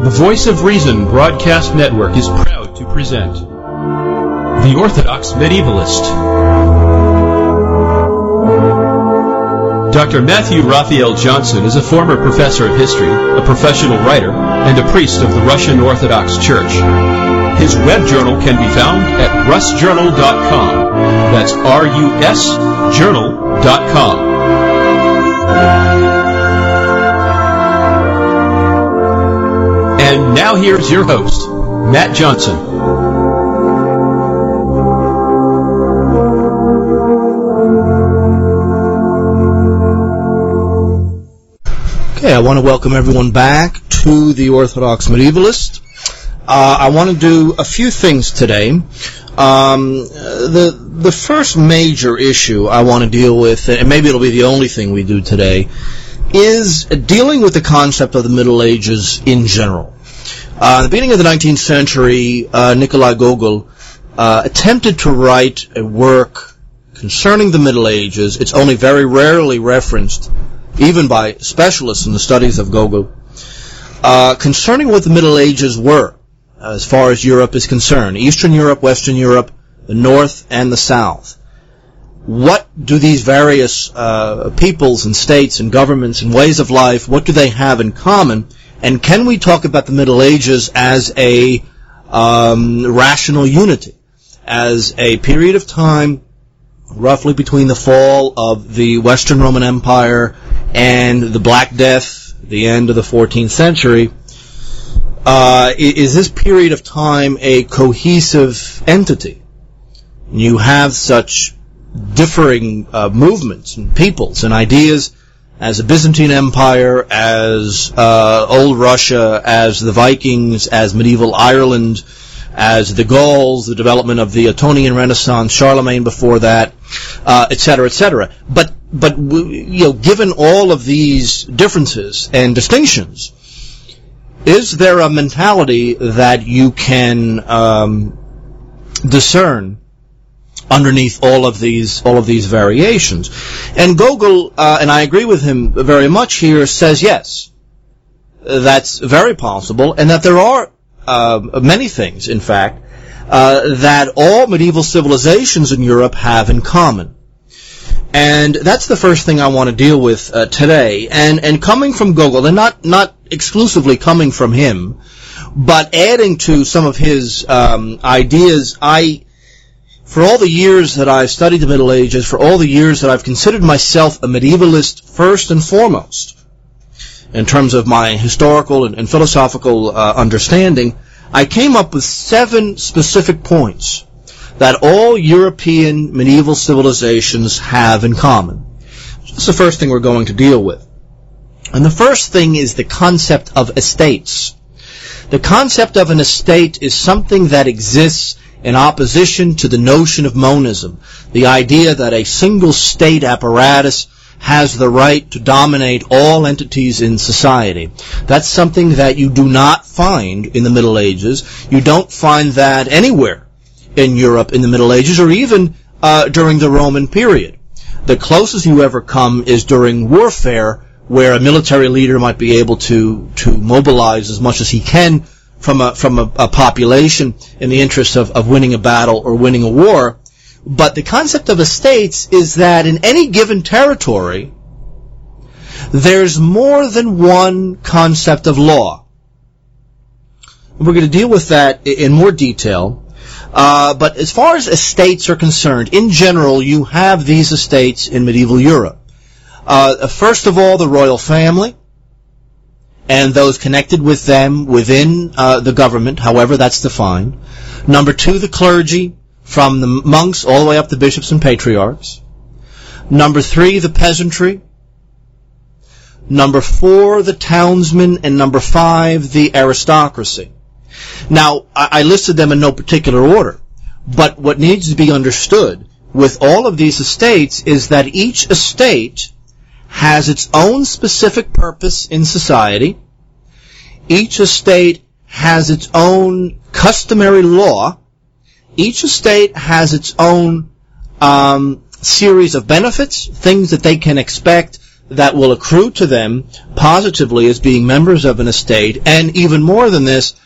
The Voice of Reason Broadcast Network is proud to present The Orthodox Medievalist. Dr. Matthew Raphael Johnson is a former professor of history, a professional writer, and a priest of the Russian Orthodox Church. His web journal can be found at rusjournal.com. That's R-U-S journal.com. And now here's your host, Matt Johnson. Okay, I want to welcome everyone back to the Orthodox Medievalist. I want to do a few things today. The first major issue I want to deal with, and maybe it'll be the only thing we do today, is dealing with the concept of the Middle Ages in general. At the beginning of the 19th century, Nikolai Gogol attempted to write a work concerning the Middle Ages. It's only very rarely referenced, even by specialists in the studies of Gogol, concerning what the Middle Ages were, as far as Europe is concerned. Eastern Europe, Western Europe, the North and the South. What do these various peoples and states and governments and ways of life, what do they have in common? And can we talk about the Middle Ages as a rational unity, as a period of time roughly between the fall of the Western Roman Empire and the Black Death, the end of the 14th century? Is this period of time a cohesive entity? You have such differing movements and peoples and ideas as the Byzantine Empire, as Old Russia, as the Vikings, as medieval Ireland, as the Gauls, the development of the Ottonian Renaissance, Charlemagne before that, etc., etc. But given all of these differences and distinctions, is there a mentality that you can discern underneath all of these variations? And Gogol, and I agree with him very much here, says yes, that's very possible, and that there are many things, in fact, that all medieval civilizations in Europe have in common. And that's the first thing I want to deal with today. And coming from Gogol, and not exclusively coming from him, but adding to some of his ideas, for all the years that I've studied the Middle Ages, for all the years that I've considered myself a medievalist first and foremost, in terms of my historical and philosophical understanding, I came up with 7 specific points that all European medieval civilizations have in common. That's the first thing we're going to deal with. And the first thing is the concept of estates. The concept of an estate is something that exists in opposition to the notion of monism, the idea that a single state apparatus has the right to dominate all entities in society. That's something that you do not find in the Middle Ages. You don't find that anywhere in Europe in the Middle Ages, or even during the Roman period. The closest you ever come is during warfare, where a military leader might be able to mobilize as much as he can from a population in the interest of winning a battle or winning a war. But the concept of estates is that in any given territory, there's more than one concept of law. We're going to deal with that in more detail. But as far as estates are concerned, in general, you have these estates in medieval Europe. First of all, the royal family, and those connected with them within the government, however that's defined. Number 2, the clergy, from the monks all the way up to bishops and patriarchs. Number 3, the peasantry. Number 4, the townsmen. And number 5, the aristocracy. Now, I listed them in no particular order, but what needs to be understood with all of these estates is that each estate has its own specific purpose in society. Each estate has its own customary law. Each estate has its own series of benefits, things that they can expect that will accrue to them positively as being members of an estate, and even more than this,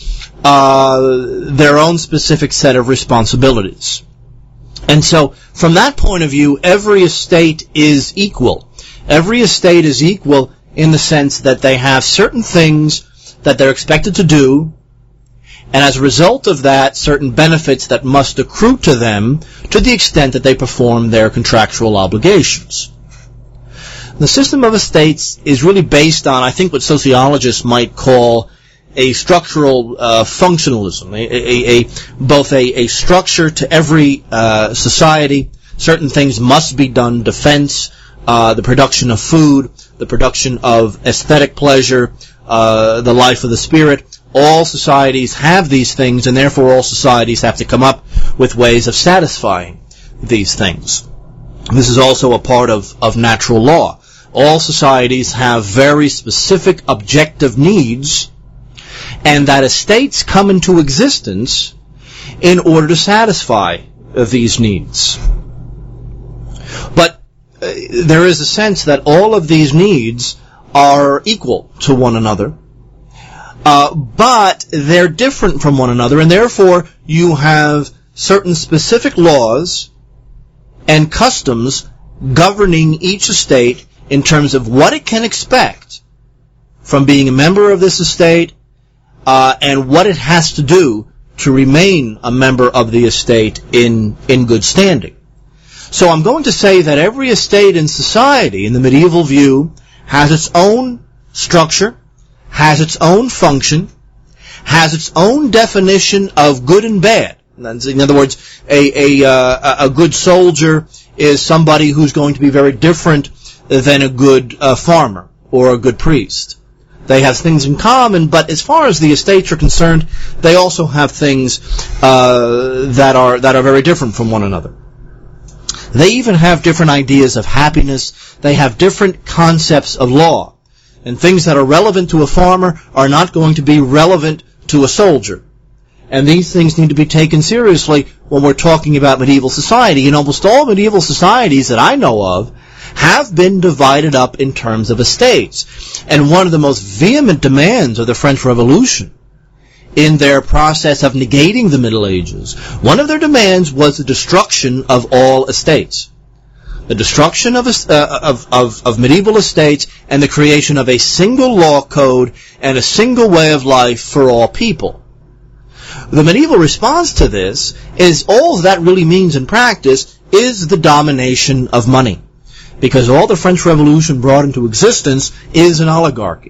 their own specific set of responsibilities. And so, from that point of view, every estate is equal. Every estate is equal in the sense that they have certain things that they're expected to do, and as a result of that, certain benefits that must accrue to them to the extent that they perform their contractual obligations. The system of estates is really based on, I think, what sociologists might call a structural functionalism, both a structure to every society. Certain things must be done: defense, the production of food, the production of aesthetic pleasure, the life of the spirit. All societies have these things, and therefore all societies have to come up with ways of satisfying these things. This is also a part of natural law. All societies have very specific objective needs, and that estates come into existence in order to satisfy these needs. But there is a sense that all of these needs are equal to one another, but they're different from one another, and therefore you have certain specific laws and customs governing each estate in terms of what it can expect from being a member of this estate, and what it has to do to remain a member of the estate in good standing. So I'm going to say that every estate in society, in the medieval view, has its own structure, has its own function, has its own definition of good and bad. In other words, a good soldier is somebody who's going to be very different than a good farmer or a good priest. They have things in common, but as far as the estates are concerned, they also have things that are very different from one another. They even have different ideas of happiness. They have different concepts of law. And things that are relevant to a farmer are not going to be relevant to a soldier. And these things need to be taken seriously when we're talking about medieval society. And almost all medieval societies that I know of have been divided up in terms of estates. And one of the most vehement demands of the French Revolution, in their process of negating the Middle Ages, one of their demands was the destruction of all estates. The destruction of medieval estates and the creation of a single law code and a single way of life for all people. The medieval response to this is all that really means in practice is the domination of money. Because all the French Revolution brought into existence is an oligarchy.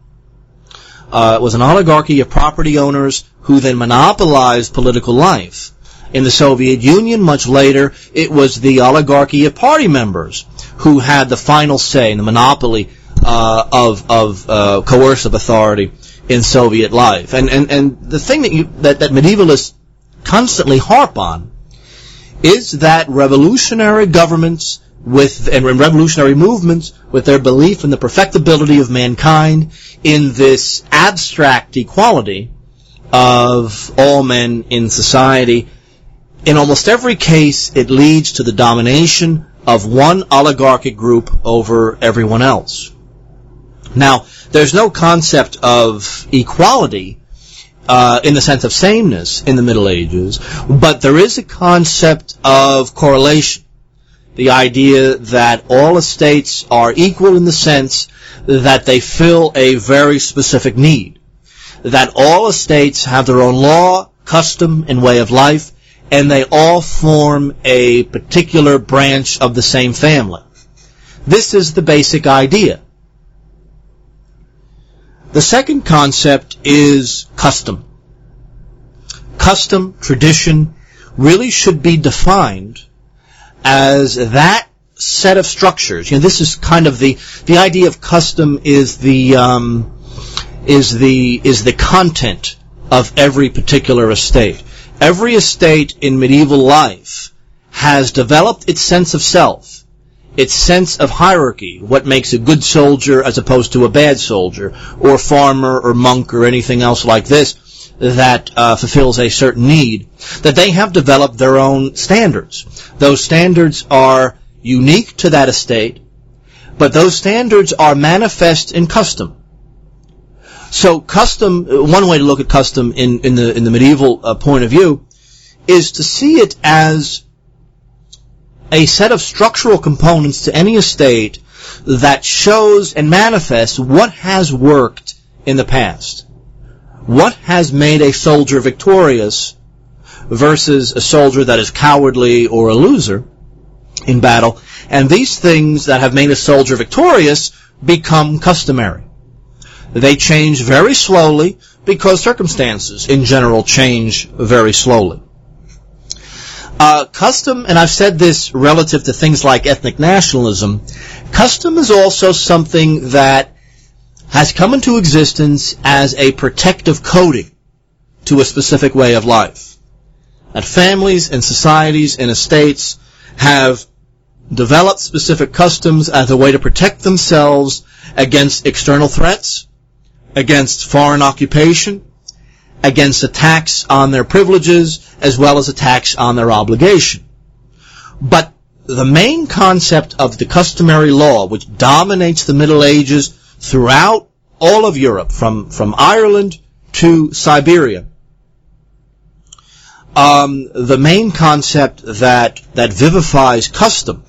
It was an oligarchy of property owners who then monopolized political life. In the Soviet Union, much later, it was the oligarchy of party members who had the final say in the monopoly of coercive authority in Soviet life. And the thing that medievalists constantly harp on is that revolutionary governments and revolutionary movements, with their belief in the perfectibility of mankind, in this abstract equality of all men in society, in almost every case it leads to the domination of one oligarchic group over everyone else. Now, there's no concept of equality in the sense of sameness in the Middle Ages, but there is a concept of correlation. The idea that all estates are equal in the sense that they fill a very specific need. That all estates have their own law, custom, and way of life, and they all form a particular branch of the same family. This is the basic idea. The second concept is custom. Custom, tradition, really should be defined as that set of structures. This is kind of the idea of custom is the content of every particular estate. Every estate in medieval life has developed its sense of self, its sense of hierarchy, what makes a good soldier as opposed to a bad soldier, or farmer or monk or anything else like this that fulfills a certain need, that they have developed their own standards. Those standards are unique to that estate, but those standards are manifest in custom. So custom, one way to look at custom in the medieval point of view is to see it as a set of structural components to any estate that shows and manifests what has worked in the past. What has made a soldier victorious versus a soldier that is cowardly or a loser in battle. And these things that have made a soldier victorious become customary. They change very slowly because circumstances in general change very slowly. Custom, and I've said this relative to things like ethnic nationalism, custom is also something that has come into existence as a protective coating to a specific way of life. That families and societies and estates have developed specific customs as a way to protect themselves against external threats, against foreign occupation, against attacks on their privileges, as well as attacks on their obligation. But the main concept of the customary law, which dominates the Middle Ages throughout all of Europe, from Ireland to Siberia, the main concept that vivifies custom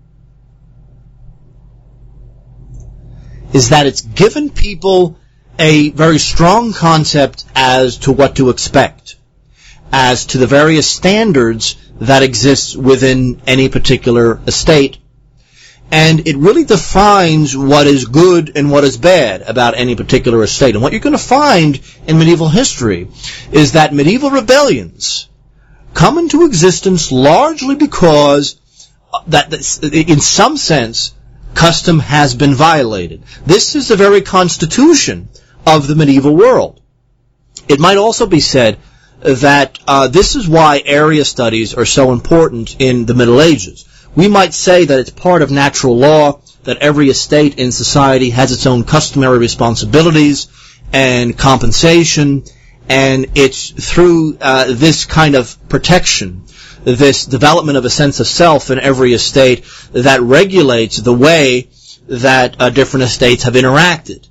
is that it's given people a very strong concept as to what to expect, as to the various standards that exist within any particular estate. And it really defines what is good and what is bad about any particular estate. And what you're going to find in medieval history is that medieval rebellions come into existence largely because that in some sense custom has been violated. This is the very constitution of the medieval world. It might also be said that this is why area studies are so important in the Middle Ages. We might say that it's part of natural law that every estate in society has its own customary responsibilities and compensation, and it's through this kind of protection, this development of a sense of self in every estate that regulates the way that different estates have interacted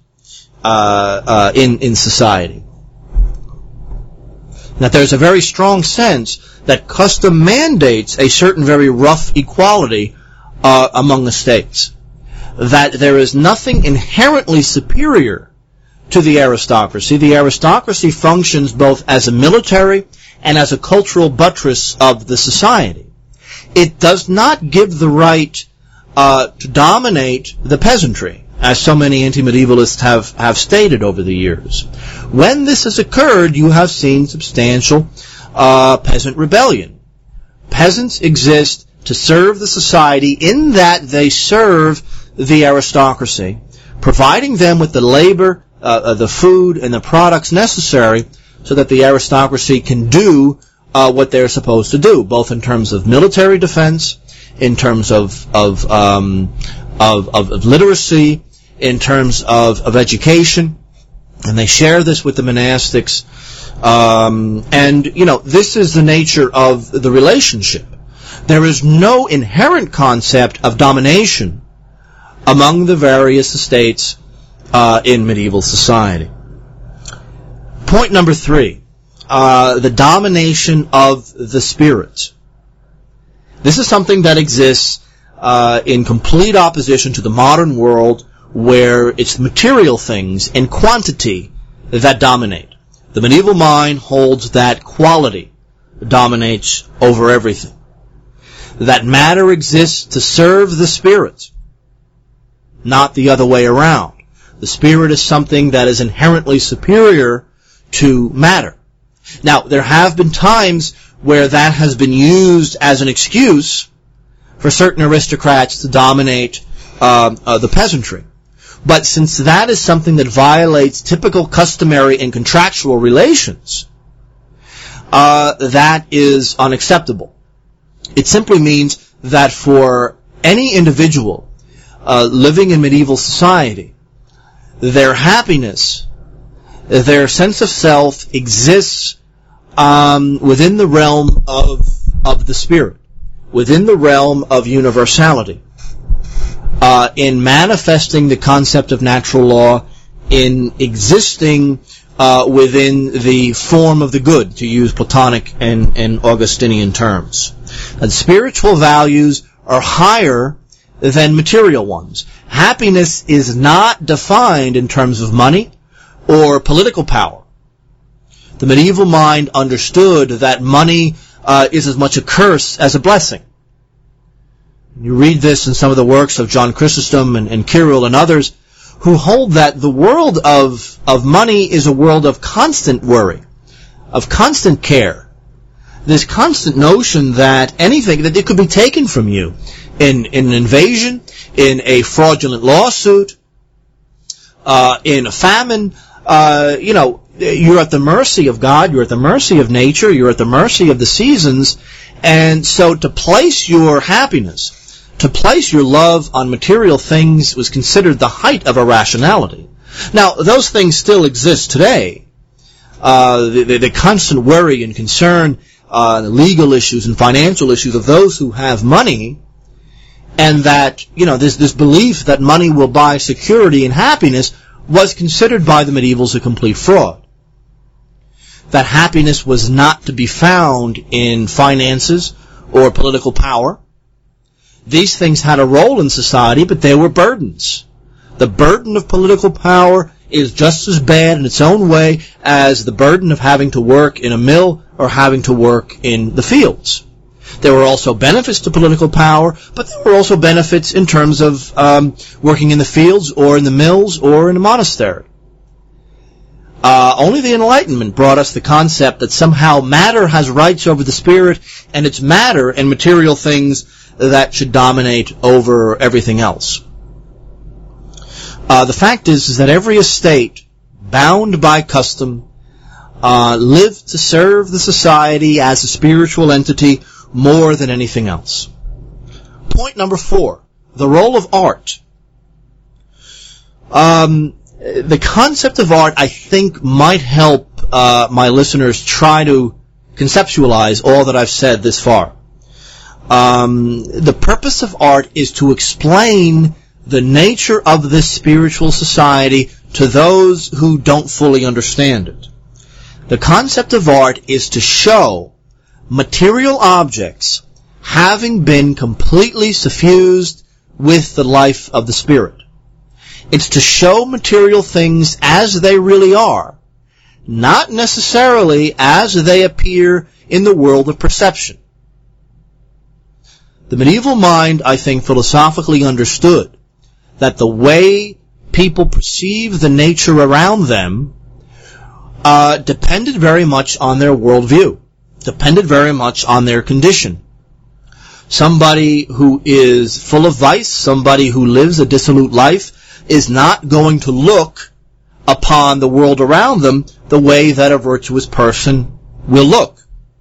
in society. That there's a very strong sense that custom mandates a certain very rough equality among estates. That there is nothing inherently superior to the aristocracy. The aristocracy functions both as a military and as a cultural buttress of the society. It does not give the right to dominate the peasantry, as so many anti-medievalists have stated over the years. When this has occurred, you have seen substantial peasant rebellion. Peasants exist to serve the society in that they serve the aristocracy, providing them with the labor, the food, and the products necessary so that the aristocracy can do what they're supposed to do, both in terms of military defense, in terms of literacy, in terms of education, and they share this with the monastics. And, this is the nature of the relationship. There is no inherent concept of domination among the various estates in medieval society. Point number 3, the domination of the spirit. This is something that exists in complete opposition to the modern world, where it's material things and quantity that dominate. The medieval mind holds that quality dominates over everything. That matter exists to serve the spirit, not the other way around. The spirit is something that is inherently superior to matter. Now, there have been times where that has been used as an excuse for certain aristocrats to dominate the peasantry. But since that is something that violates typical customary and contractual relations, that is unacceptable. It simply means that for any individual living in medieval society, their happiness, their sense of self exists within the realm of the spirit, within the realm of universality. in manifesting the concept of natural law, in existing within the form of the good, to use Platonic and Augustinian terms. And spiritual values are higher than material ones. Happiness is not defined in terms of money or political power. The medieval mind understood that money is as much a curse as a blessing. You read this in some of the works of John Chrysostom and Kirill and others, who hold that the world of money is a world of constant worry, of constant care. This constant notion that anything, that it could be taken from you in an invasion, in a fraudulent lawsuit, in a famine, you're at the mercy of God, you're at the mercy of nature, you're at the mercy of the seasons, and so to place your happiness, to place your love on material things was considered the height of irrationality. Now, those things still exist today. The constant worry and concern, the legal issues and financial issues of those who have money, and that, this belief that money will buy security and happiness was considered by the medievals a complete fraud. That happiness was not to be found in finances or political power. These things had a role in society, but they were burdens. The burden of political power is just as bad in its own way as the burden of having to work in a mill or having to work in the fields. There were also benefits to political power, but there were also benefits in terms of working in the fields or in the mills or in a monastery. Only the Enlightenment brought us the concept that somehow matter has rights over the spirit, and it's matter and material things that should dominate over everything else. The fact is that every estate, bound by custom, lived to serve the society as a spiritual entity more than anything else. Point number 4, the role of art. The concept of art, I think, might help my listeners try to conceptualize all that I've said this far. The purpose of art is to explain the nature of this spiritual society to those who don't fully understand it. The concept of art is to show material objects having been completely suffused with the life of the spirit. It's to show material things as they really are, not necessarily as they appear in the world of perception. The medieval mind, I think, philosophically understood that the way people perceive the nature around them depended very much on their worldview, depended very much on their condition. Somebody who is full of vice, somebody who lives a dissolute life, is not going to look upon the world around them the way that a virtuous person will look.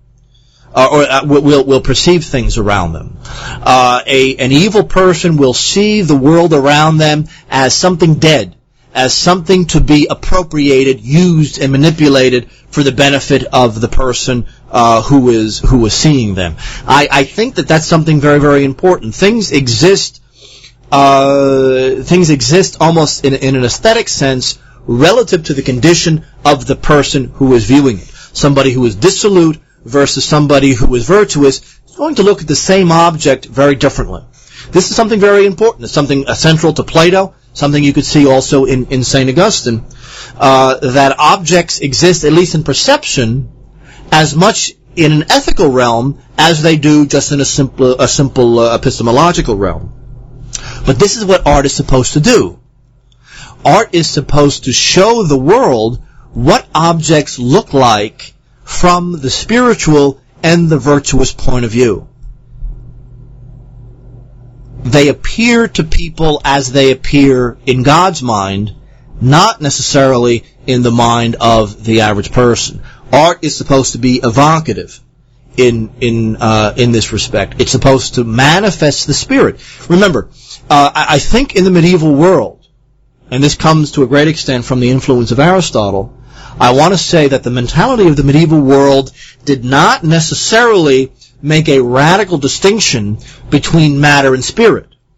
Will perceive things around them. An evil person will see the world around them as something dead, as something to be appropriated, used, and manipulated for the benefit of the person who is seeing them. I think that that's something very, very important. Things exist almost in an aesthetic sense relative to the condition of the person who is viewing it. Somebody who is dissolute versus somebody who is virtuous is going to look at the same object very differently. This is something very important. It's something central to Plato, something you could see also in St. Augustine, that objects exist, at least in perception, as much in an ethical realm as they do just in a simple epistemological realm. But this is what art is supposed to do. Art is supposed to show the world what objects look like from the spiritual and the virtuous point of view. They appear to people as they appear in God's mind, not necessarily in the mind of the average person. Art is supposed to be evocative in this respect. It's supposed to manifest the spirit. Remember, I think in the medieval world, and this comes to a great extent from the influence of Aristotle, I want to say that the mentality of the medieval world did not necessarily make a radical distinction between matter and spirit.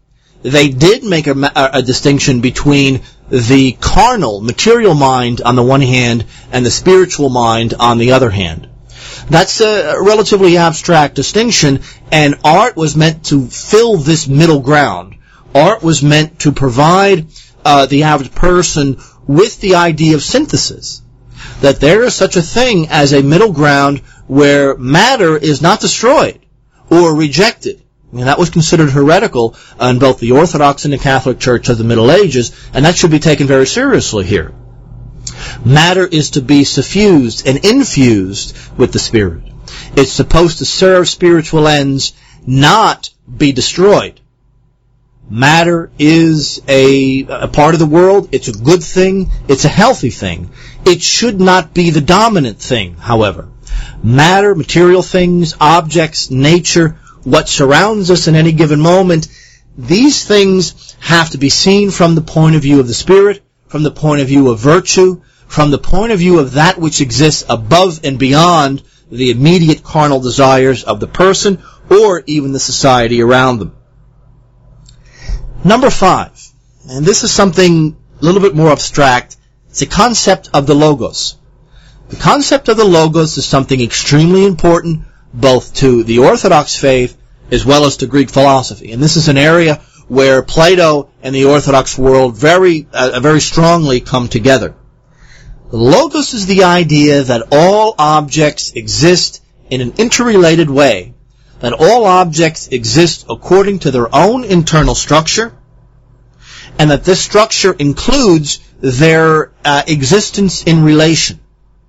they did make a distinction between the carnal, material mind on the one hand and the spiritual mind on the other hand. That's a relatively abstract distinction, and art was meant to fill this middle ground. Art was meant to provide the average person with the idea of synthesis, that there is such a thing as a middle ground where matter is not destroyed or rejected. And that was considered heretical in both the Orthodox and the Catholic Church of the Middle Ages, and that should be taken very seriously here. Matter is to be suffused and infused with the Spirit. It's supposed to serve spiritual ends, not be destroyed. Matter is a part of the world. It's a good thing. It's a healthy thing. It should not be the dominant thing, however. Matter, material things, objects, nature, what surrounds us in any given moment, these things have to be seen from the point of view of the Spirit, from the point of view of virtue, from the point of view of that which exists above and beyond the immediate carnal desires of the person or even the society around them. Number 5, and this is something a little bit more abstract, it's the concept of the Logos. The concept of the Logos is something extremely important both to the Orthodox faith as well as to Greek philosophy. And this is an area where Plato and the Orthodox world very strongly come together. The Logos is the idea that all objects exist in an interrelated way, that all objects exist according to their own internal structure, and that this structure includes their existence in relation.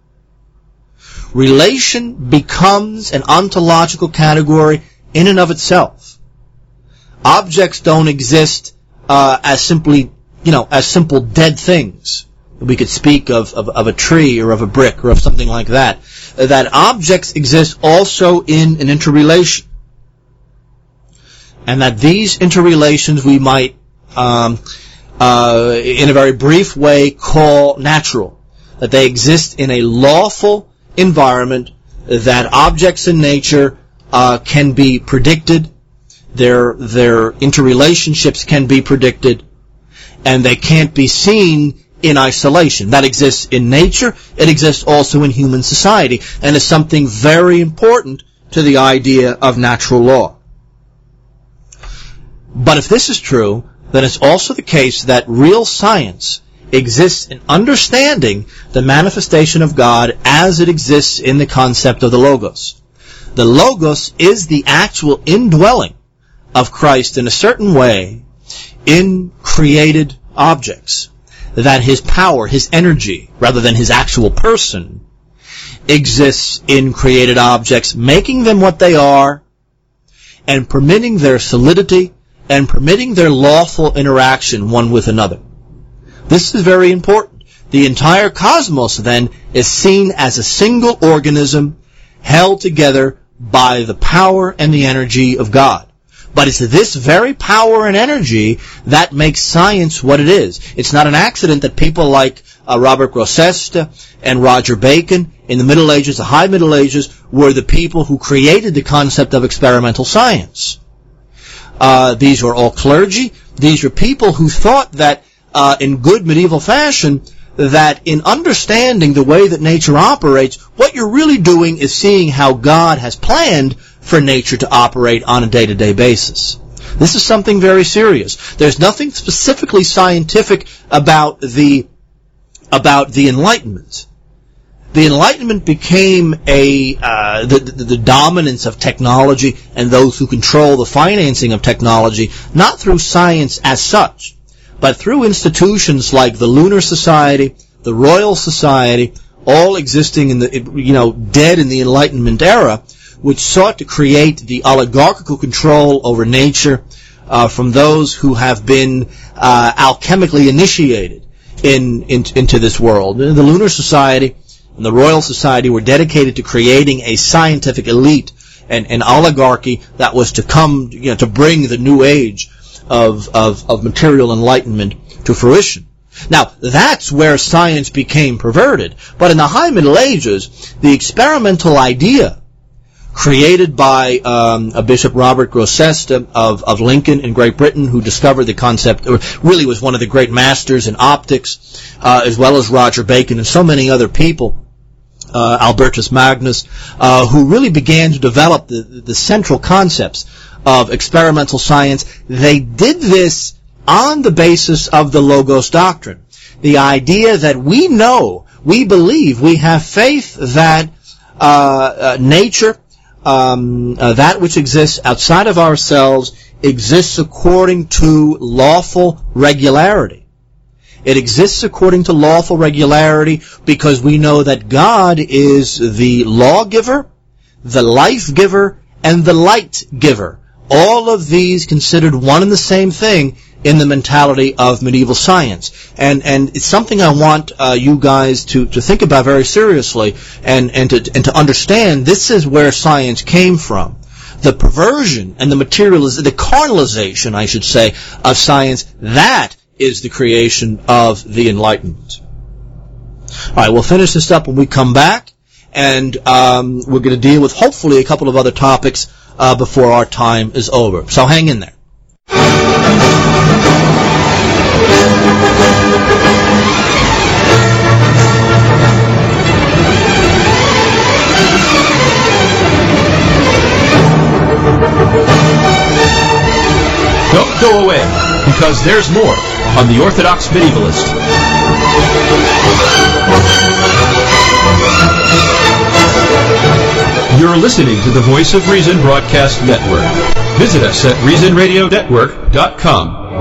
Relation becomes an ontological category in and of itself. Objects don't exist as simply, as simple dead things. We could speak of a tree or of a brick or of something like that. That objects exist also in an interrelation. And that these interrelations we might, in a very brief way, call natural. That they exist in a lawful environment, that objects in nature can be predicted, their interrelationships can be predicted, and they can't be seen in isolation. That exists in nature, it exists also in human society, and is something very important to the idea of natural law. But if this is true, then it's also the case that real science exists in understanding the manifestation of God as it exists in the concept of the Logos. The Logos is the actual indwelling of Christ in a certain way in created objects. That his power, his energy, rather than his actual person, exists in created objects, making them what they are, and permitting their solidity, and permitting their lawful interaction one with another. This is very important. The entire cosmos, then, is seen as a single organism held together by the power and the energy of God. But it's this very power and energy that makes science what it is. It's not an accident that people like Robert Grosseteste and Roger Bacon in the Middle Ages, the High Middle Ages, were the people who created the concept of experimental science. These were all clergy. These were people who thought that in good medieval fashion, that in understanding the way that nature operates, what you're really doing is seeing how God has planned for nature to operate on a day-to-day basis. This is something very serious. There's nothing specifically scientific about the Enlightenment. The Enlightenment became the dominance of technology and those who control the financing of technology, not through science as such, but through institutions like the Lunar Society, the Royal Society, all existing in the, dead in the Enlightenment era, which sought to create the oligarchical control over nature from those who have been alchemically initiated into this world. The Lunar Society and the Royal Society were dedicated to creating a scientific elite and an oligarchy that was to come, to bring the new age of material enlightenment to fruition. Now, that's where science became perverted. But in the High Middle Ages, the experimental idea created by Bishop Robert Grosseteste of Lincoln in Great Britain, who discovered the concept, or really was one of the great masters in optics, as well as Roger Bacon and so many other people, Albertus Magnus, who really began to develop the central concepts of experimental science. They did this on the basis of the Logos doctrine. The idea that we know, we believe, we have faith that nature, that which exists outside of ourselves, exists according to lawful regularity. It exists according to lawful regularity because we know that God is the lawgiver, the life giver, and the light giver. All of these considered one and the same thing in the mentality of medieval science. And it's something I want you guys to think about very seriously and to understand. This is where science came from. The perversion and the carnalization, I should say, of science, that is the creation of the Enlightenment. All right, we'll finish this up when we come back, and we're going to deal with hopefully a couple of other topics before our time is over. So hang in there. Don't go away, because there's more on The Orthodox Medievalist. You're listening to the Voice of Reason Broadcast Network. Visit us at reasonradionetwork.com.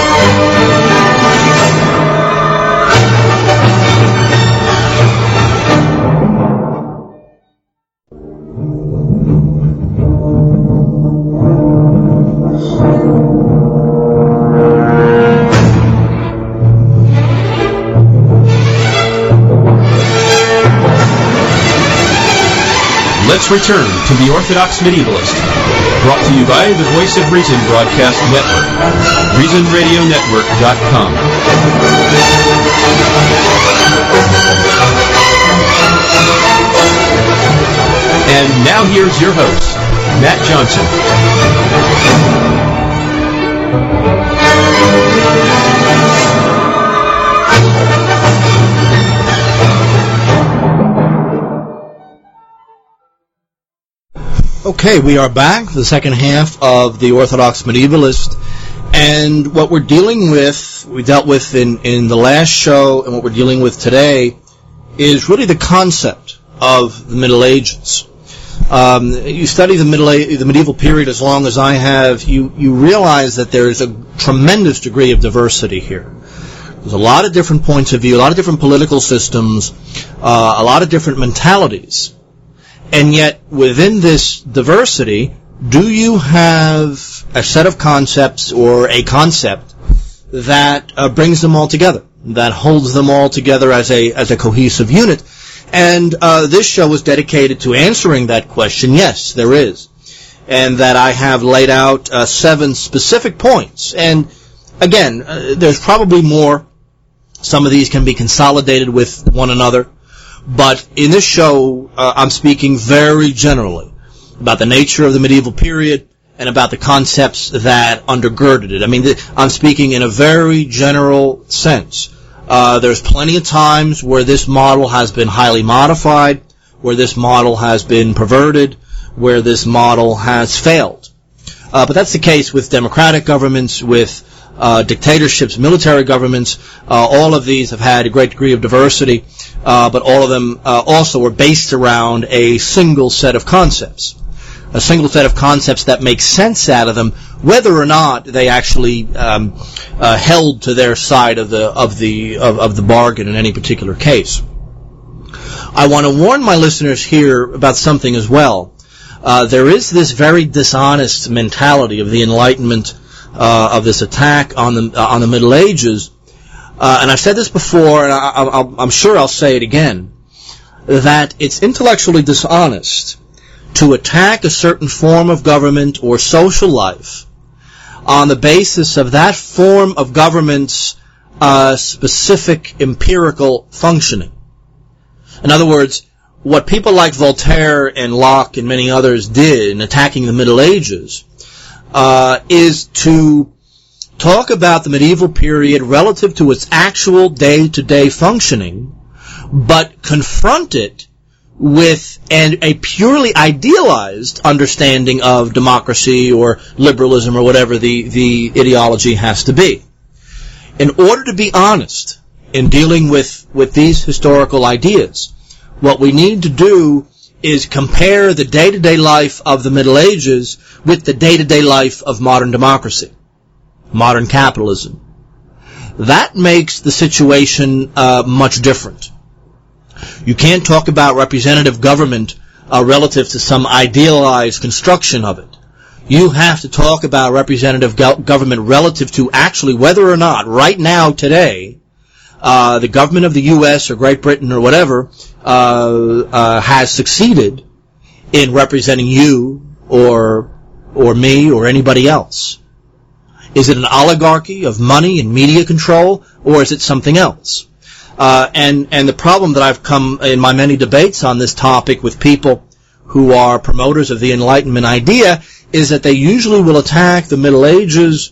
Let's return to The Orthodox Medievalist, brought to you by the Voice of Reason Broadcast Network, reasonradionetwork.com. And now here's your host, Matt Johnson. Okay, we are back for the second half of the Orthodox Medievalist, and what we're dealing with, we dealt with in the last show, and what we're dealing with today is really the concept of the Middle Ages. You study the medieval period as long as I have, you realize that there is a tremendous degree of diversity here. There's a lot of different points of view, a lot of different political systems, a lot of different mentalities. And yet, within this diversity, do you have a set of concepts or a concept that brings them all together, that holds them all together as a cohesive unit? And this show is dedicated to answering that question. Yes, there is. And that I have laid out 7 specific points. And again, there's probably more. Some of these can be consolidated with one another. But in this show, I'm speaking very generally about the nature of the medieval period and about the concepts that undergirded it. I mean, I'm speaking in a very general sense. There's plenty of times where this model has been highly modified, where this model has been perverted, where this model has failed. But that's the case with democratic governments, with dictatorships, military governments. All of these have had a great degree of diversity, but all of them also were based around a single set of concepts. A single set of concepts that make sense out of them, whether or not they actually held to their side of the bargain in any particular case. I want to warn my listeners here about something as well. There is this very dishonest mentality of the Enlightenment, of this attack on the Middle Ages, and I've said this before, and I'm sure I'll say it again, that it's intellectually dishonest to attack a certain form of government or social life on the basis of that form of government's specific empirical functioning. In other words, what people like Voltaire and Locke and many others did in attacking the Middle Ages is to talk about the medieval period relative to its actual day-to-day functioning, but confront it with a purely idealized understanding of democracy or liberalism or whatever the ideology has to be. In order to be honest in dealing with these historical ideas, what we need to do is compare the day-to-day life of the Middle Ages with the day-to-day life of modern democracy, modern capitalism. That makes the situation much different. You can't talk about representative government relative to some idealized construction of it. You have to talk about representative government relative to actually whether or not, right now, today, the government of the U.S. or Great Britain or whatever has succeeded in representing you or me or anybody else. Is it an oligarchy of money and media control, or is it something else? And the problem that I've come in my many debates on this topic with people who are promoters of the Enlightenment idea is that they usually will attack the Middle Ages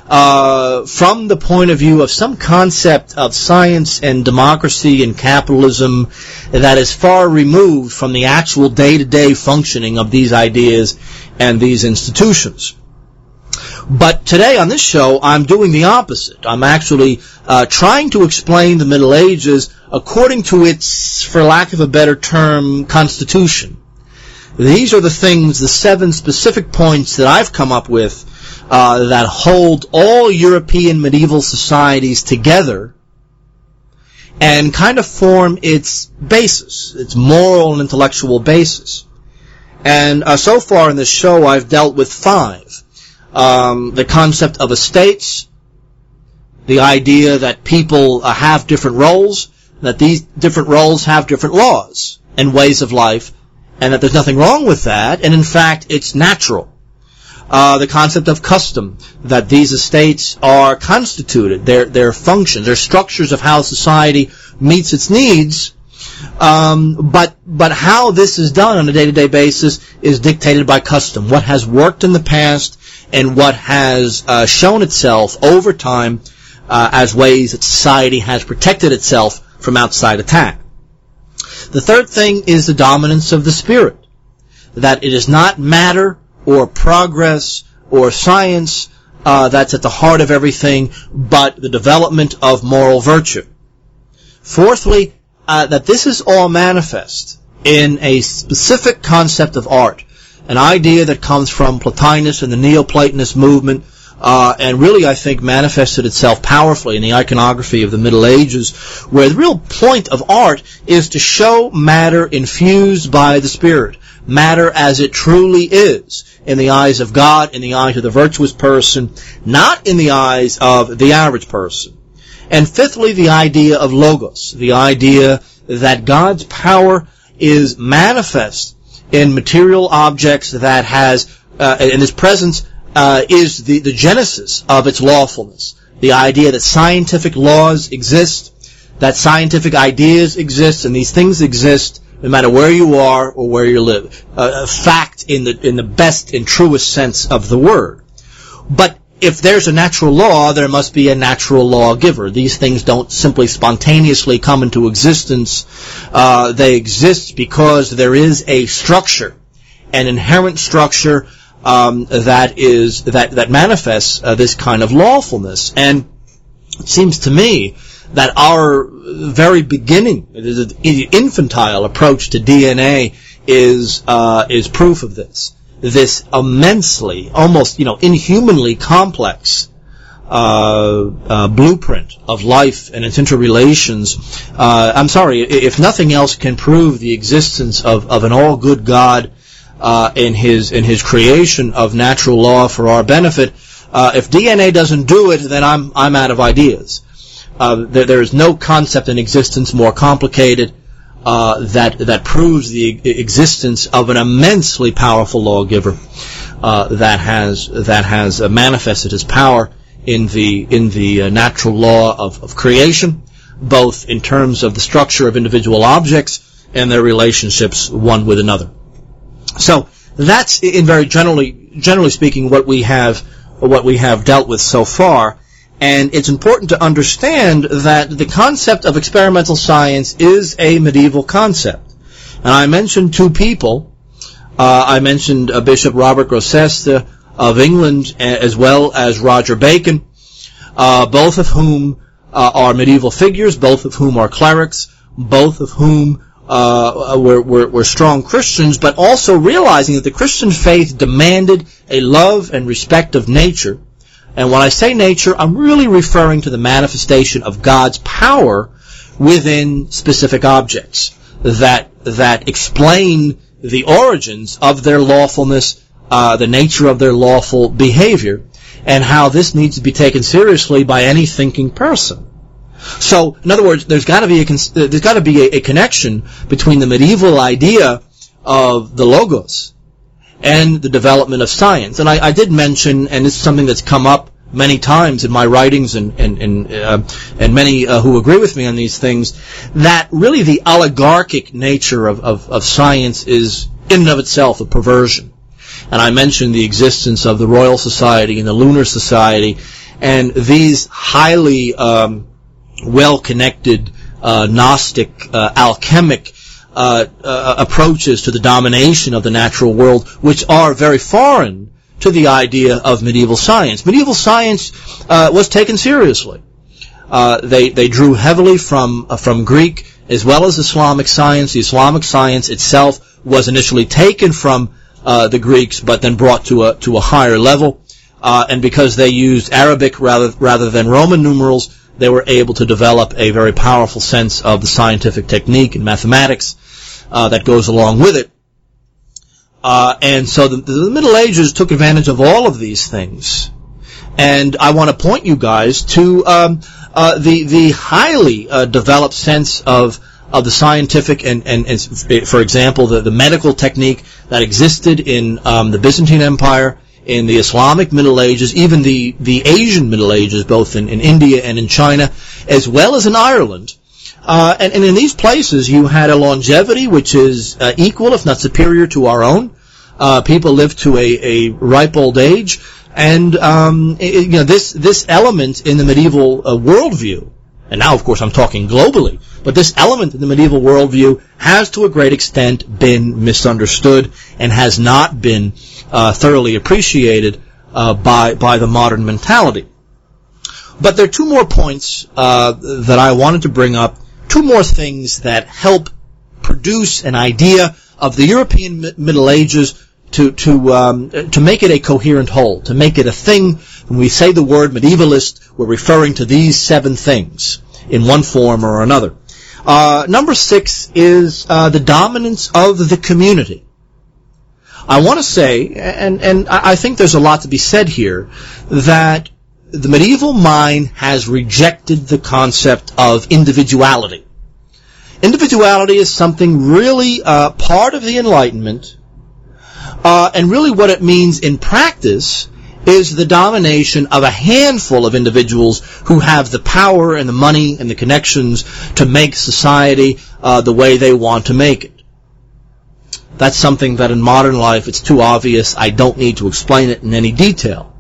from the point of view of some concept of science and democracy and capitalism that is far removed from the actual day-to-day functioning of these ideas and these institutions. But today on this show, I'm doing the opposite. I'm actually trying to explain the Middle Ages according to its, for lack of a better term, constitution. These are the things, the 7 specific points that I've come up with that hold all European medieval societies together and kind of form its basis, its moral and intellectual basis. And so far in this show, I've dealt with 5. The concept of estates, the idea that people have different roles, that these different roles have different laws and ways of life, and that there's nothing wrong with that, and in fact, it's natural. The concept of custom, that these estates are constituted, their functions, their structures of how society meets its needs, but how this is done on a day-to-day basis is dictated by custom. What has worked in the past and what has shown itself over time as ways that society has protected itself from outside attack. The third thing is the dominance of the spirit, that it is not matter or progress or science that's at the heart of everything, but the development of moral virtue. Fourthly, that this is all manifest in a specific concept of art, an idea that comes from Plotinus and the Neoplatonist movement, and really, I think, manifested itself powerfully in the iconography of the Middle Ages, where the real point of art is to show matter infused by the Spirit, matter as it truly is, in the eyes of God, in the eyes of the virtuous person, not in the eyes of the average person. And fifthly, the idea of logos, the idea that God's power is manifest in material objects that has, in His presence, is the genesis of its lawfulness. The idea that scientific laws exist, that scientific ideas exist, and these things exist no matter where you are or where you live. A fact in the best and truest sense of the word. But if there's a natural law, there must be a natural lawgiver. These things don't simply spontaneously come into existence. They exist because there is a structure, an inherent structure that manifests this kind of lawfulness. And it seems to me that our very beginning, the infantile approach to DNA is proof of this. This immensely, almost inhumanly complex blueprint of life and its interrelations. I'm sorry, if nothing else can prove the existence of an all-good God in his creation of natural law for our benefit. If DNA doesn't do it, then I'm out of ideas. There is no concept in existence more complicated that proves the existence of an immensely powerful lawgiver that has manifested his power in the natural law of creation, both in terms of the structure of individual objects and their relationships one with another. So that's, in very generally speaking, what we have dealt with so far. And it's important to understand that the concept of experimental science is a medieval concept. And I mentioned two people. I mentioned Bishop Robert Grosseteste of England, as well as Roger Bacon, both of whom are medieval figures, both of whom are clerics, both of whom were strong Christians, but also realizing that the Christian faith demanded a love and respect of nature. And when I say nature, I'm really referring to the manifestation of God's power within specific objects that explain the origins of their lawfulness, the nature of their lawful behavior, and how this needs to be taken seriously by any thinking person. So, in other words, there's got to be a connection between the medieval idea of the Logos and the development of science. And I did mention, and this is something that's come up many times in my writings and many who agree with me on these things, that really the oligarchic nature of science is in and of itself a perversion. And I mentioned the existence of the Royal Society and the Lunar Society, and these highly well-connected Gnostic, alchemic approaches to the domination of the natural world, which are very foreign to the idea of medieval science. Medieval science was taken seriously. They drew heavily from Greek as well as Islamic science. The Islamic science itself was initially taken from the Greeks, but then brought to a higher level. And because they used Arabic rather than Roman numerals, they were able to develop a very powerful sense of the scientific technique and mathematics that goes along with it. And so the Middle Ages took advantage of all of these things. And I want to point you guys to the highly developed sense of the scientific and for example, the medical technique that existed in the Byzantine Empire, in the Islamic Middle Ages, even the Asian Middle Ages, both in India and in China, as well as in Ireland. And in these places, you had a longevity which is equal, if not superior, to our own. People lived to a ripe old age, and this element in the medieval worldview, and now, of course, I'm talking globally, but this element in the medieval worldview has, to a great extent, been misunderstood and has not been thoroughly appreciated by the modern mentality. But there are two more points that I wanted to bring up, two more things that help produce an idea of the European Middle Ages to make it a coherent whole, to make it a thing. When we say the word medievalist, we're referring to these 7 things in one form or another. Number 6 is the dominance of the community. I want to say, and I think there's a lot to be said here, that the medieval mind has rejected the concept of individuality. Individuality is something really part of the Enlightenment, and really what it means in practice is the domination of a handful of individuals who have the power and the money and the connections to make society the way they want to make it. That's something that in modern life it's too obvious. I don't need to explain it in any detail.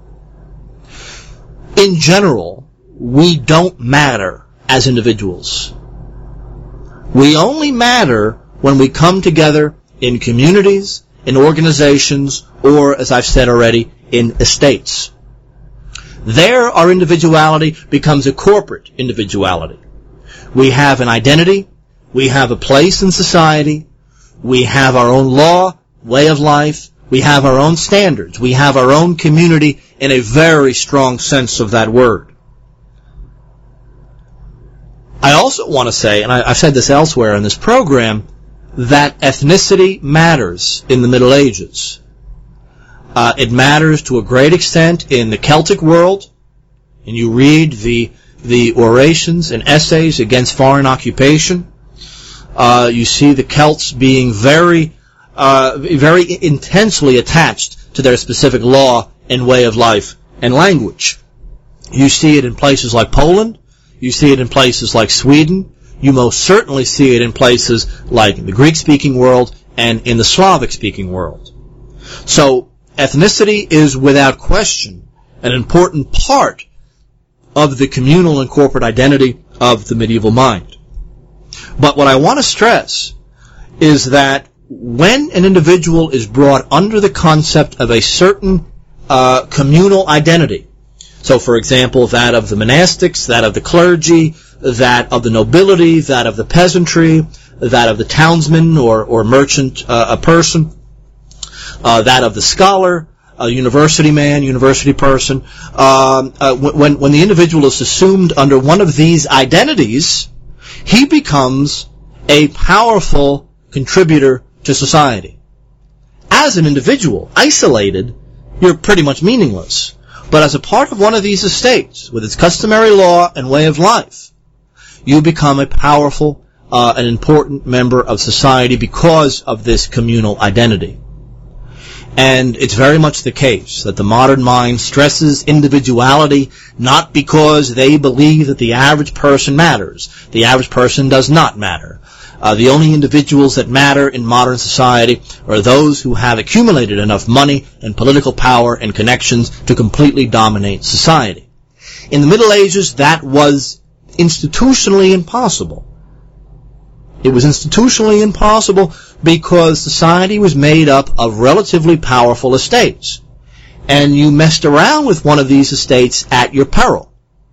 In general, we don't matter as individuals. We only matter when we come together in communities, in organizations, or, as I've said already, in estates. There, our individuality becomes a corporate individuality. We have an identity, we have a place in society, we have our own law, way of life, we have our own standards, we have our own community in a very strong sense of that word. I also want to say, and I've said this elsewhere in this program, that ethnicity matters in the Middle Ages. It matters to a great extent in the Celtic world, and you read the orations and essays against foreign occupation. You see the Celts being very intensely attached to their specific law and way of life and language. You see it in places like Poland. You see it in places like Sweden. You most certainly see it in places like the Greek-speaking world and in the Slavic-speaking world. So ethnicity is without question an important part of the communal and corporate identity of the medieval mind. But what I want to stress is that when an individual is brought under the concept of a certain communal identity, so for example that of the monastics, that of the clergy, that of the nobility, that of the peasantry, that of the townsman or merchant person, that of the scholar, a university man, university person, when the individual is assumed under one of these identities, he becomes a powerful contributor to society. As an individual, isolated, you're pretty much meaningless. But as a part of one of these estates, with its customary law and way of life, you become a powerful, an important member of society because of this communal identity. And it's very much the case that the modern mind stresses individuality not because they believe that the average person matters. The average person does not matter. The only individuals that matter in modern society are those who have accumulated enough money and political power and connections to completely dominate society. In the Middle Ages, that was institutionally impossible. It was institutionally impossible because society was made up of relatively powerful estates. And you messed around with one of these estates at your peril.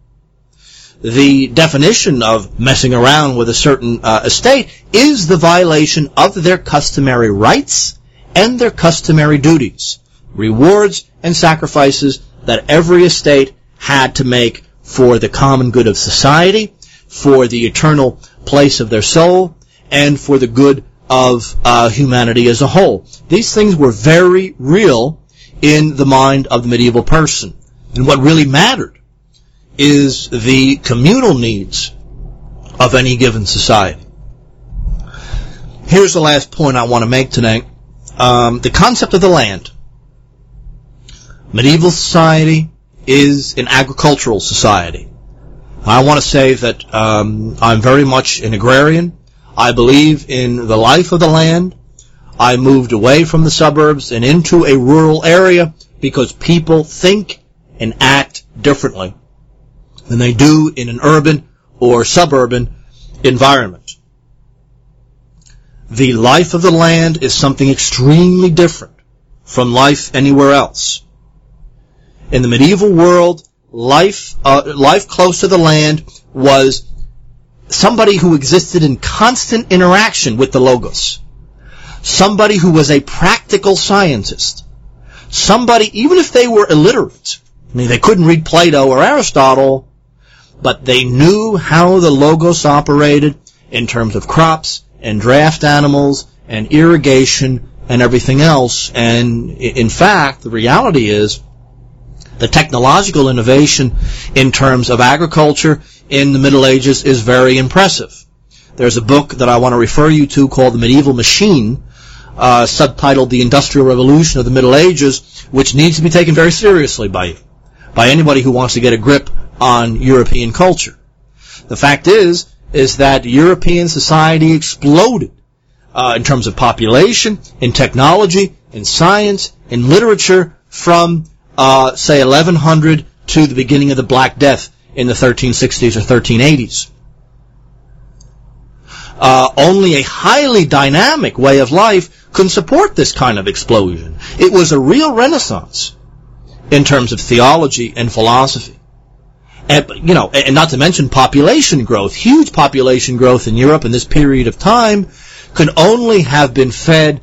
The definition of messing around with a certain estate is the violation of their customary rights and their customary duties, rewards and sacrifices that every estate had to make for the common good of society, for the eternal place of their soul, and for the good of humanity as a whole. These things were very real in the mind of the medieval person. And what really mattered is the communal needs of any given society. Here's the last point I want to make today. The concept of the land. Medieval society is an agricultural society. I want to say that I'm very much an agrarian. I believe in the life of the land. I moved away from the suburbs and into a rural area because people think and act differently than they do in an urban or suburban environment. The life of the land is something extremely different from life anywhere else. In the medieval world, life close to the land was somebody who existed in constant interaction with the Logos. Somebody who was a practical scientist. Somebody, even if they were illiterate, I mean, they couldn't read Plato or Aristotle, but they knew how the Logos operated in terms of crops and draft animals and irrigation and everything else. And in fact, the reality is the technological innovation in terms of agriculture in the Middle Ages is very impressive. There's a book that I want to refer you to called The Medieval Machine, subtitled The Industrial Revolution of the Middle Ages, which needs to be taken very seriously by anybody who wants to get a grip on European culture. The fact is that European society exploded in terms of population, in technology, in science, in literature from, say, 1100 to the beginning of the Black Death in the 1360s or 1380s. Only a highly dynamic way of life can support this kind of explosion. It was a real renaissance in terms of theology and philosophy. And not to mention population growth. Huge population growth in Europe in this period of time could only have been fed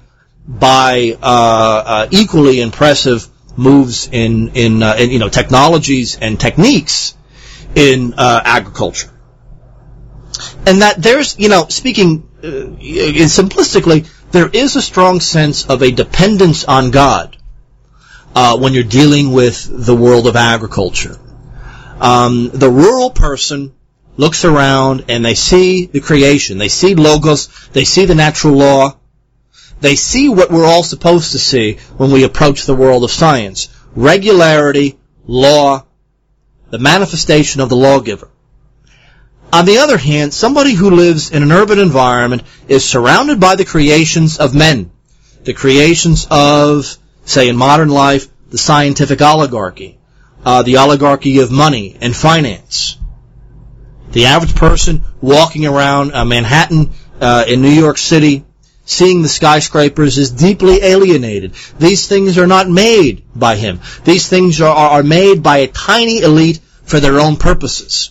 by equally impressive moves in technologies and techniques in agriculture. And that there's, speaking simplistically, there is a strong sense of a dependence on God when you're dealing with the world of agriculture. The rural person looks around and they see the creation. They see Logos. They see the natural law. They see what we're all supposed to see when we approach the world of science. Regularity, law, the manifestation of the lawgiver. On the other hand, somebody who lives in an urban environment is surrounded by the creations of men, the creations of, say in modern life, the scientific oligarchy, the oligarchy of money and finance. The average person walking around Manhattan in New York City, seeing the skyscrapers, is deeply alienated. These things are not made by him. These things are made by a tiny elite for their own purposes.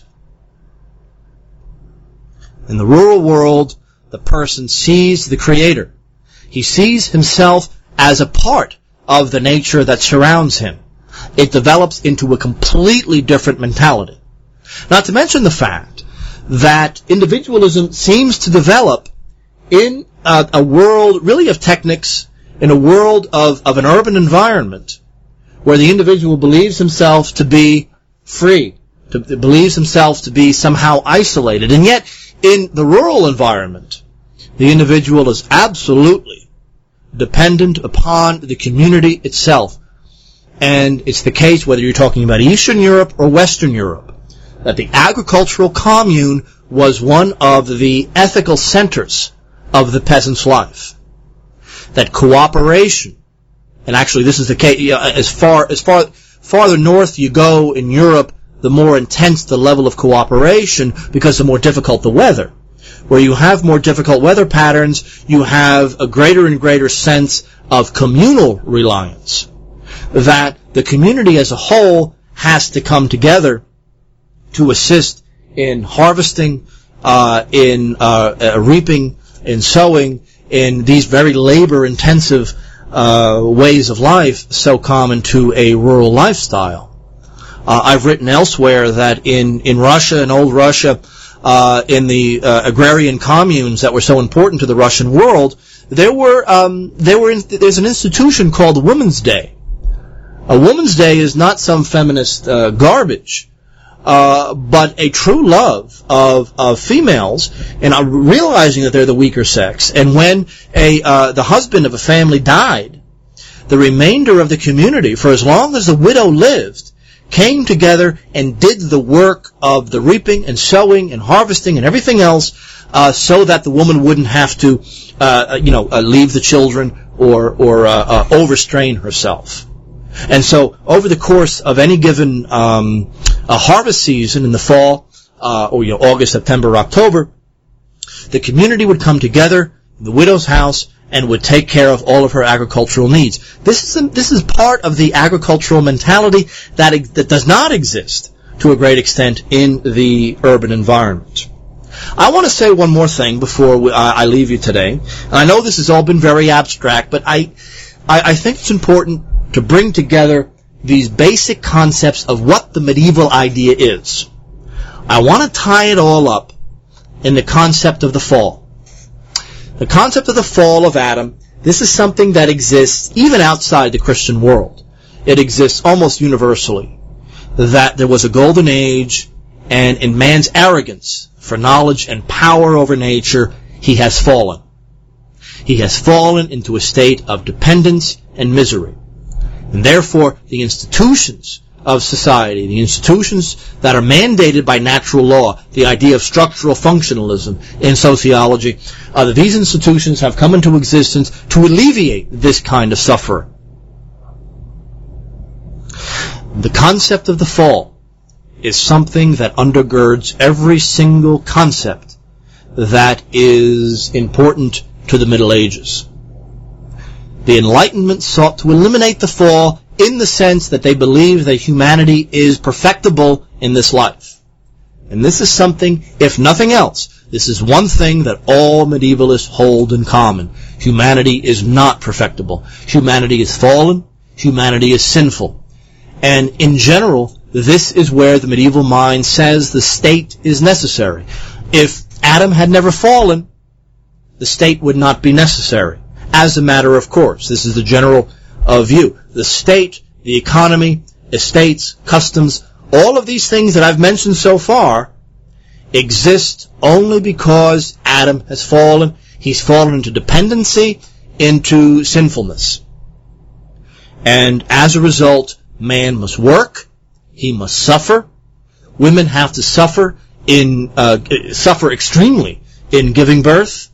In the rural world, the person sees the Creator. He sees himself as a part of the nature that surrounds him. It develops into a completely different mentality. Not to mention the fact that individualism seems to develop in a world really of technics, in a world of an urban environment, where the individual believes himself to be free, believes himself to be somehow isolated. And yet, in the rural environment, the individual is absolutely dependent upon the community itself. And it's the case whether you're talking about Eastern Europe or Western Europe, that the agricultural commune was one of the ethical centers of the peasant's life. That cooperation, and actually this is the case, as farther north you go in Europe, the more intense the level of cooperation, because the more difficult the weather. Where you have more difficult weather patterns, you have a greater and greater sense of communal reliance. That the community as a whole has to come together to assist in harvesting, in reaping, in sowing, in these very labor-intensive ways of life so common to a rural lifestyle. I've written elsewhere that in Russia, in old Russia, in the agrarian communes that were so important to the Russian world, there's an institution called Women's Day. A Women's Day is not some feminist garbage, but a true love of females, and realizing that they're the weaker sex. And when the husband of a family died, the remainder of the community, for as long as the widow lived, came together and did the work of the reaping and sowing and harvesting and everything else, so that the woman wouldn't have to, leave the children or overstrain herself. And so, over the course of any given a harvest season in the fall, August, September, October, the community would come together in the widow's house and would take care of all of her agricultural needs. This is part of the agricultural mentality that does not exist to a great extent in the urban environment. I want to say one more thing before I leave you today. And I know this has all been very abstract, but I think it's important to bring together these basic concepts of what the medieval idea is. I want to tie it all up in the concept of the fall. The concept of the fall of Adam, this is something that exists even outside the Christian world. It exists almost universally. That there was a golden age, and in man's arrogance for knowledge and power over nature, he has fallen. He has fallen into a state of dependence and misery. And therefore, the institutions of society, the institutions that are mandated by natural law, the idea of structural functionalism in sociology, these institutions have come into existence to alleviate this kind of suffering. The concept of the fall is something that undergirds every single concept that is important to the Middle Ages. The Enlightenment sought to eliminate the fall in the sense that they believe that humanity is perfectible in this life. And this is something, if nothing else, this is one thing that all medievalists hold in common. Humanity is not perfectible. Humanity is fallen. Humanity is sinful. And in general, this is where the medieval mind says the state is necessary. If Adam had never fallen, the state would not be necessary. As a matter of course, this is the general view. The state, the economy, estates, customs, all of these things that I've mentioned so far exist only because Adam has fallen. He's fallen into dependency, into sinfulness. And as a result, man must work. He must suffer. Women have to suffer suffer extremely in giving birth.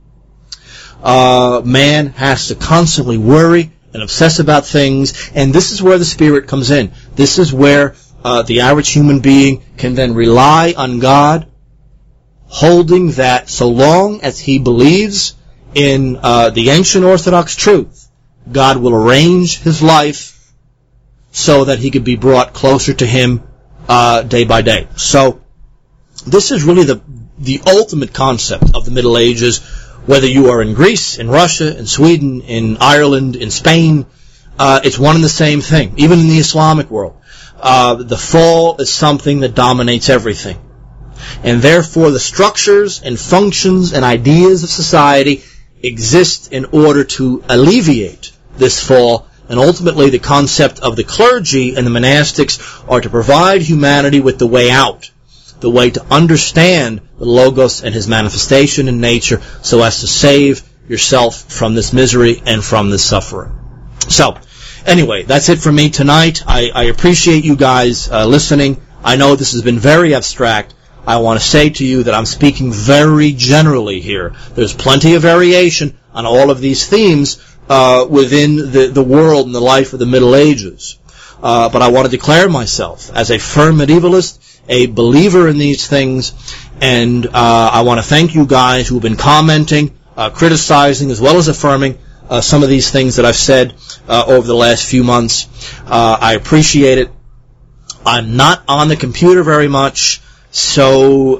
Man has to constantly worry and obsess about things, and this is where the Spirit comes in. This is where the average human being can then rely on God, holding that so long as he believes in the ancient Orthodox truth, God will arrange his life so that he could be brought closer to him day by day. So this is really the ultimate concept of the Middle Ages, whether you are in Greece, in Russia, in Sweden, in Ireland, in Spain. It's one and the same thing. Even in the Islamic world, the fall is something that dominates everything. And therefore the structures and functions and ideas of society exist in order to alleviate this fall. And ultimately the concept of the clergy and the monastics are to provide humanity with the way out, the way to understand the Logos and his manifestation in nature so as to save yourself from this misery and from this suffering. So, anyway, that's it for me tonight. I appreciate you guys listening. I know this has been very abstract. I want to say to you that I'm speaking very generally here. There's plenty of variation on all of these themes within the world and the life of the Middle Ages. But I want to declare myself as a firm medievalist, a believer in these things, and I want to thank you guys who have been commenting, criticizing, as well as affirming some of these things that I've said over the last few months. I appreciate it. I'm not on the computer very much, so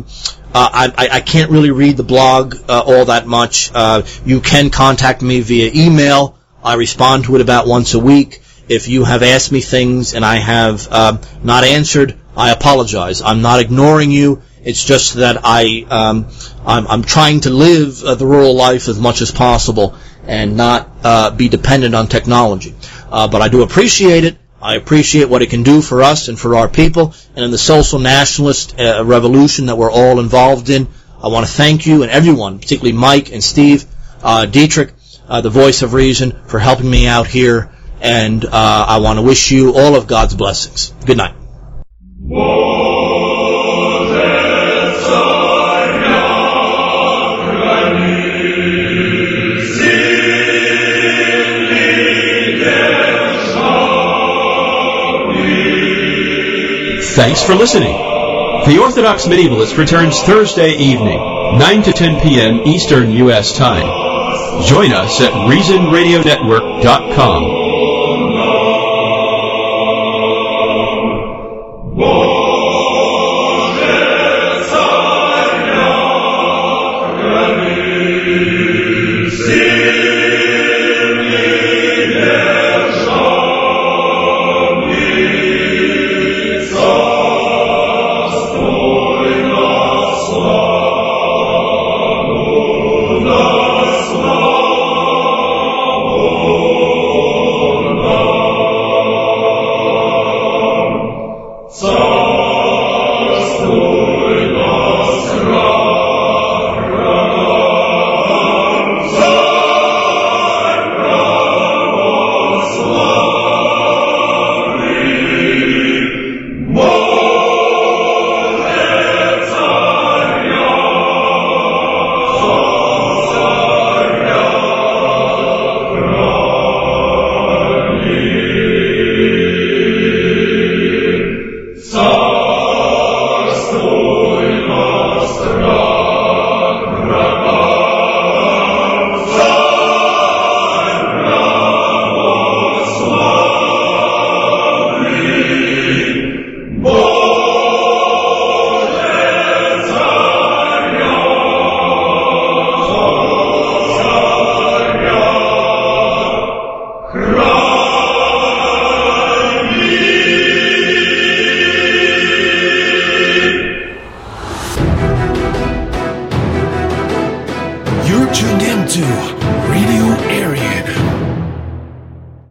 I can't really read the blog all that much. You can contact me via email. I respond to it about once a week. If you have asked me things and I have not answered, I apologize. I'm not ignoring you. It's just that I'm trying to live the rural life as much as possible and not be dependent on technology. But I do appreciate it. I appreciate what it can do for us and for our people and in the social nationalist revolution that we're all involved in. I want to thank you and everyone, particularly Mike and Steve, Dietrich, the voice of reason, for helping me out here. And I want to wish you all of God's blessings. Good night. Thanks for listening. The Orthodox Medievalist returns Thursday evening, 9 to 10 p.m. Eastern U.S. time. Join us at ReasonRadioNetwork.com. You're tuned into Radio